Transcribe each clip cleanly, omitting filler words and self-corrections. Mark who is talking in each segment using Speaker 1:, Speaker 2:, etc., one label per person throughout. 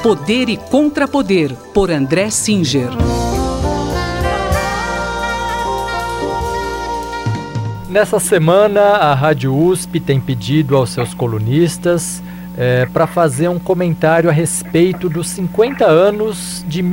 Speaker 1: Poder e Contrapoder, por André Singer.
Speaker 2: Nessa semana, a Rádio USP tem pedido aos seus colunistas para fazer um comentário a respeito dos 50 anos de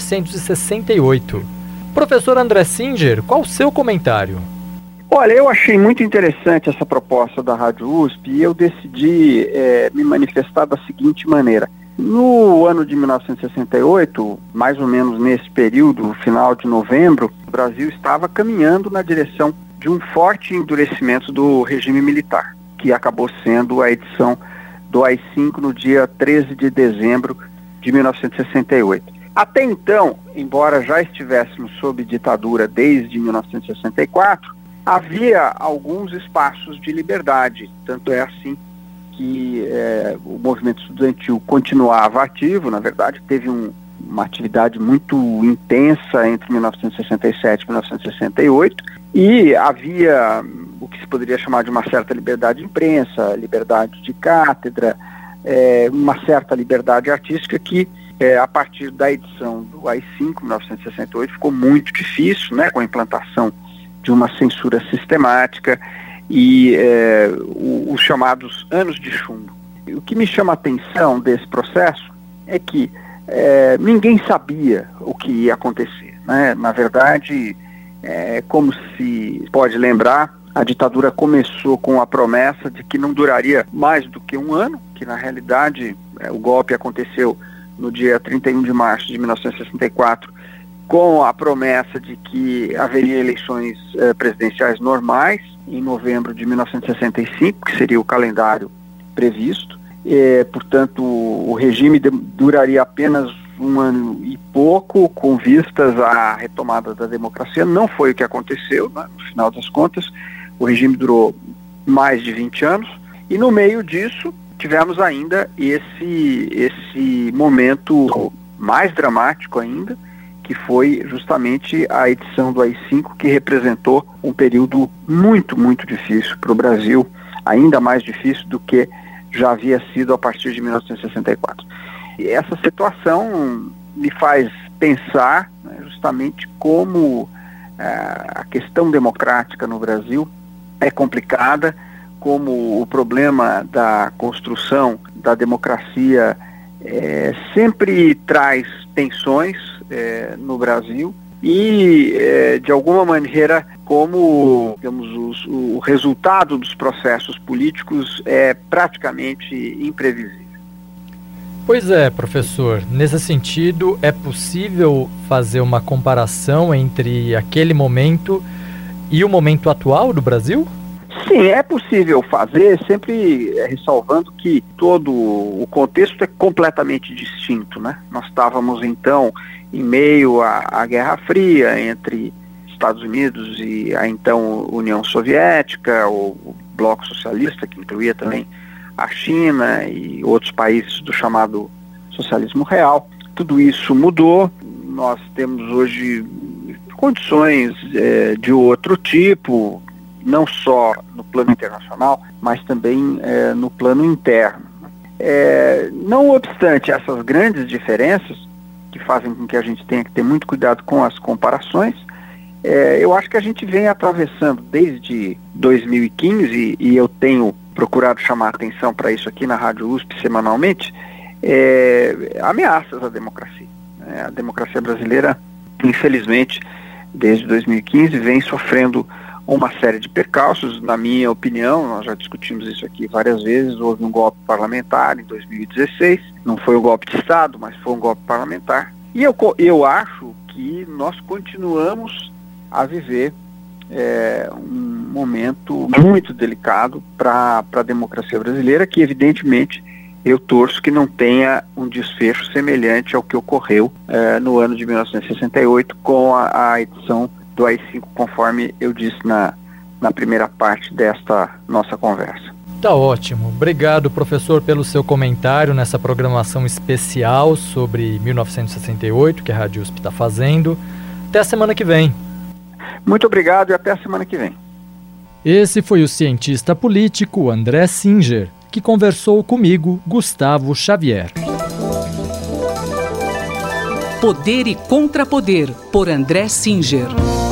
Speaker 2: 1968. Professor André Singer, qual o seu comentário?
Speaker 3: Olha, eu achei muito interessante essa proposta da Rádio USP e eu decidi me manifestar da seguinte maneira. No ano de 1968, mais ou menos nesse período, final de novembro, o Brasil estava caminhando na direção de um forte endurecimento do regime militar, que acabou sendo a edição do AI-5 no dia 13 de dezembro de 1968. Até então, embora já estivéssemos sob ditadura desde 1964, havia alguns espaços de liberdade, tanto é assim que o movimento estudantil continuava ativo. Na verdade, teve uma atividade muito intensa entre 1967 e 1968, e havia o que se poderia chamar de uma certa liberdade de imprensa, liberdade de cátedra, uma certa liberdade artística que, a partir da edição do AI-5, 1968, ficou muito difícil, né, com a implantação de uma censura sistemática e os chamados anos de chumbo. O que me chama a atenção desse processo é que ninguém sabia o que ia acontecer, né? Na verdade, como se pode lembrar, a ditadura começou com a promessa de que não duraria mais do que um ano, que na realidade o golpe aconteceu no dia 31 de março de 1964, com a promessa de que haveria eleições presidenciais normais em novembro de 1965, que seria o calendário previsto. Portanto, o regime duraria apenas um ano e pouco, com vistas à retomada da democracia. Não foi o que aconteceu, né? No final das contas, o regime durou mais de 20 anos, e no meio disso tivemos ainda esse momento mais dramático ainda, que foi justamente a edição do AI-5, que representou um período muito, muito difícil para o Brasil, ainda mais difícil do que já havia sido a partir de 1964. E essa situação me faz pensar, né, justamente como a questão democrática no Brasil é complicada, como o problema da construção da democracia sempre traz tensões no Brasil e, de alguma maneira, como, digamos, o resultado dos processos políticos é praticamente imprevisível.
Speaker 2: Pois é, professor. Nesse sentido, é possível fazer uma comparação entre aquele momento e o momento atual do Brasil?
Speaker 3: Sim, é possível fazer, sempre ressalvando que todo o contexto é completamente distinto, né? Nós estávamos, então, em meio à Guerra Fria entre Estados Unidos e a então União Soviética, o Bloco Socialista, que incluía também a China e outros países do chamado socialismo real. Tudo isso mudou. Nós temos hoje condições de outro tipo, não só no plano internacional, mas também no plano interno. Não obstante essas grandes diferenças, que fazem com que a gente tenha que ter muito cuidado com as comparações, eu acho que a gente vem atravessando desde 2015, e eu tenho procurado chamar atenção para isso aqui na Rádio USP semanalmente, ameaças à democracia. A democracia brasileira, infelizmente, desde 2015, vem sofrendo uma série de percalços. Na minha opinião, nós já discutimos isso aqui várias vezes, houve um golpe parlamentar em 2016, não foi um golpe de Estado, mas foi um golpe parlamentar, e eu acho que nós continuamos a viver um momento muito delicado para a democracia brasileira, que evidentemente eu torço que não tenha um desfecho semelhante ao que ocorreu no ano de 1968 com a edição do AI-5, conforme eu disse na primeira parte desta nossa conversa.
Speaker 2: Tá ótimo. Obrigado, professor, pelo seu comentário nessa programação especial sobre 1968 que a Rádio USP está fazendo. Até a semana que vem.
Speaker 3: Muito obrigado e até a semana que vem.
Speaker 2: Esse foi o cientista político André Singer, que conversou comigo, Gustavo Xavier.
Speaker 1: Poder e Contrapoder, por André Singer.